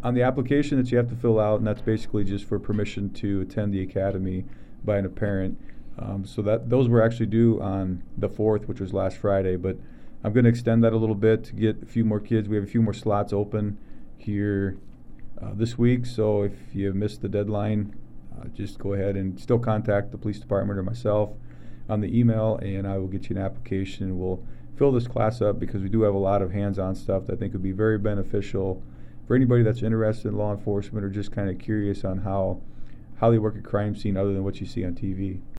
On the application that you have to fill out, and that's basically just for permission to attend the academy by a parent. So that those were actually due on the 4th, which was last Friday. But I'm going to extend that a little bit to get a few more kids. We have a few more slots open here this week. So if you missed the deadline, just go ahead and still contact the police department or myself on the email, and I will get you an application. We'll fill this class up because we do have a lot of hands-on stuff that I think would be very beneficial for anybody that's interested in law enforcement or just kind of curious on how they work a crime scene other than what you see on TV.